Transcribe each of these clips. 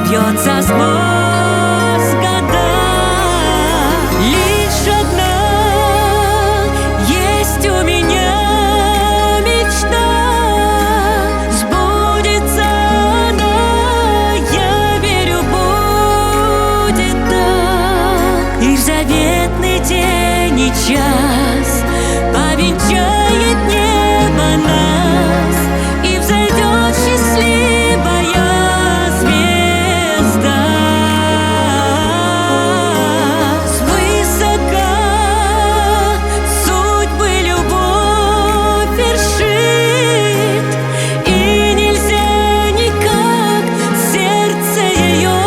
бьется сквозь года. Лишь одна есть у меня мечта, сбудется она, я верю, будет так. И в заветный день и час повенчает небо нас, и взойдет счастливая звезда. Свысока судьбы любовь вершит, и нельзя никак сердце ее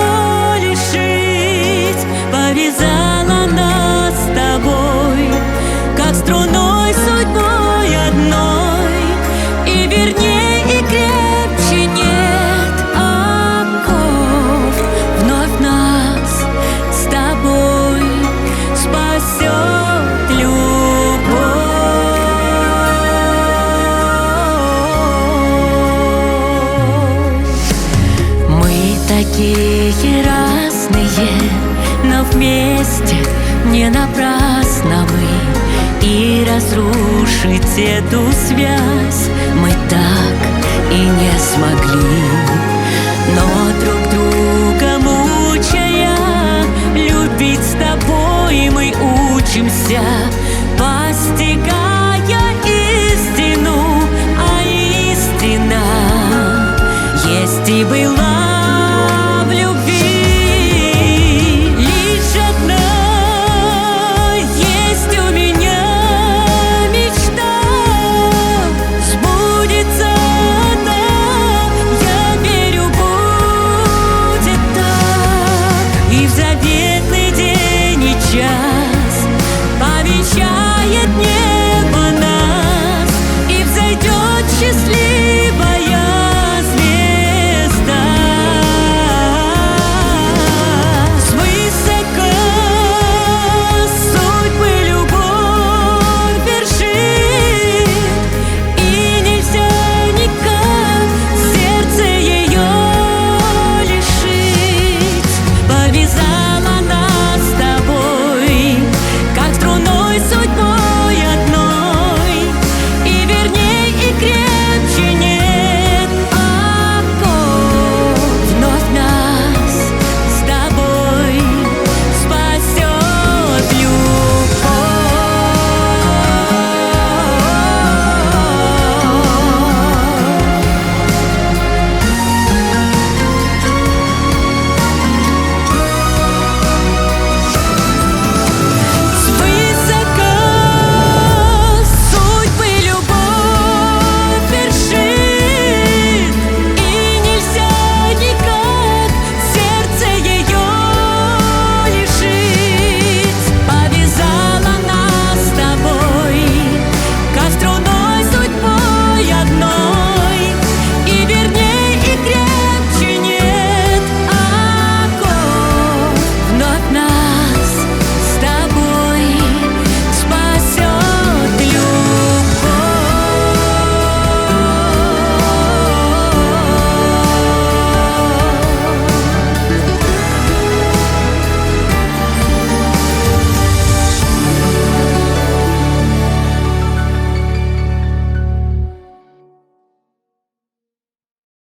лишить. Повязала нас с тобой, как струной судьбой одной, и верней и крепче нет оков. Вновь нас с тобой спасет любовь. Мы такие разные, но вместе не напрасно мы. И разрушить эту связь мы так и не смогли.